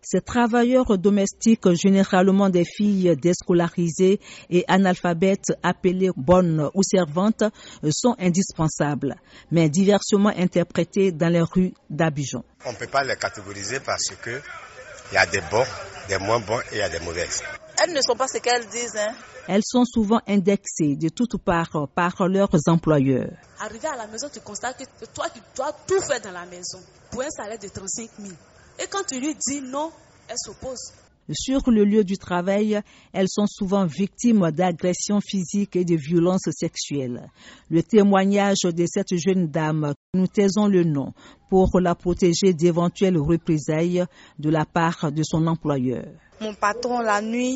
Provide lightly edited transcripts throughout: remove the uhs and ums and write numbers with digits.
Ces travailleurs domestiques, généralement des filles déscolarisées et analphabètes appelées bonnes ou servantes, sont indispensables, mais diversement interprétés dans les rues d'Abidjan. On ne peut pas les catégoriser parce qu'il y a des bons, des moins bons et il y a des mauvaises. Elles ne sont pas ce qu'elles disent. Elles sont souvent indexées de toutes parts par leurs employeurs. Arrivé à la maison, tu constates que toi, tu dois tout faire dans la maison pour un salaire de 35 000. Et quand tu lui dis non, elle s'oppose. Sur le lieu du travail, elles sont souvent victimes d'agressions physiques et de violences sexuelles. Le témoignage de cette jeune dame, nous taisons le nom pour la protéger d'éventuelles représailles de la part de son employeur. Mon patron, la nuit,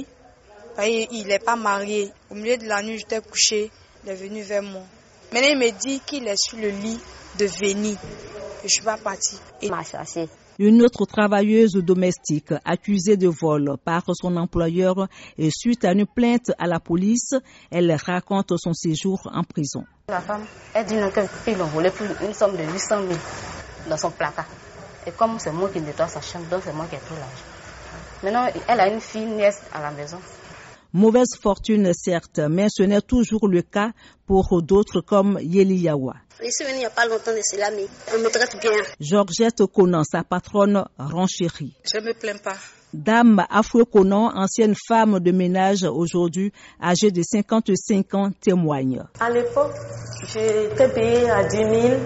il n'est pas marié. Au milieu de la nuit, j'étais couchée, il est venu vers moi. Maintenant, il me dit qu'il est sur le lit de venir. Je ne suis pas partie. Il m'a chassée. Une autre travailleuse domestique accusée de vol par son employeur et suite à une plainte à la police, elle raconte son séjour en prison. La femme, elle dit qu'ils l'ont volé pour une somme de 800 000 dans son placard. Et comme c'est moi qui nettoie sa chambre, donc c'est moi qui ai pris l'argent. Maintenant, elle a une fille nièce à la maison. Mauvaise fortune certes, mais ce n'est toujours le cas pour d'autres comme Yeliyawa. Je suis venue il n'y a pas longtemps de cela, mais on me traite bien. Georgette Conan, sa patronne, renchérit. Je ne me plains pas. Dame Afro Conan, ancienne femme de ménage aujourd'hui, âgée de 55 ans, témoigne. À l'époque, j'étais payée à 10 000,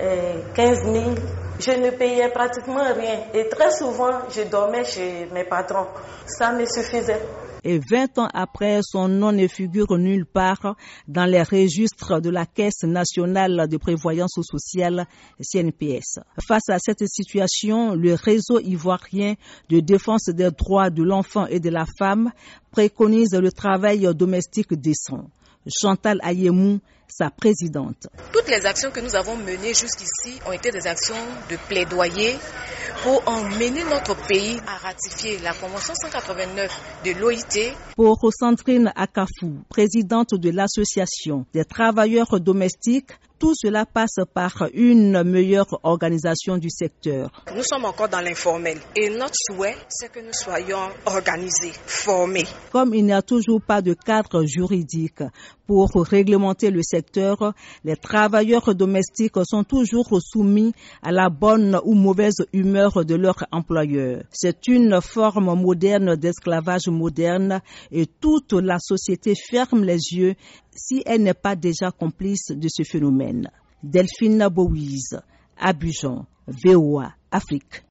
15 000. Je ne payais pratiquement rien. Et très souvent, je dormais chez mes patrons. Ça me suffisait. Et 20 ans après, son nom ne figure nulle part dans les registres de la Caisse nationale de prévoyance sociale CNPS. Face à cette situation, le réseau ivoirien de défense des droits de l'enfant et de la femme préconise le travail domestique décent. Chantal Ayemou, sa présidente. Toutes les actions que nous avons menées jusqu'ici ont été des actions de plaidoyer pour emmener notre pays à ratifier la Convention 189 de l'OIT. Pour Sandrine Akafou, présidente de l'Association des travailleurs domestiques, tout cela passe par une meilleure organisation du secteur. Nous sommes encore dans l'informel et notre souhait, c'est que nous soyons organisés, formés. Comme il n'y a toujours pas de cadre juridique pour réglementer le secteur, les travailleurs domestiques sont toujours soumis à la bonne ou mauvaise humeur de leur employeur. C'est une forme moderne d'esclavage moderne et toute la société ferme les yeux si elle n'est pas déjà complice de ce phénomène. Delphine Bouise, Abidjan, VOA, Afrique.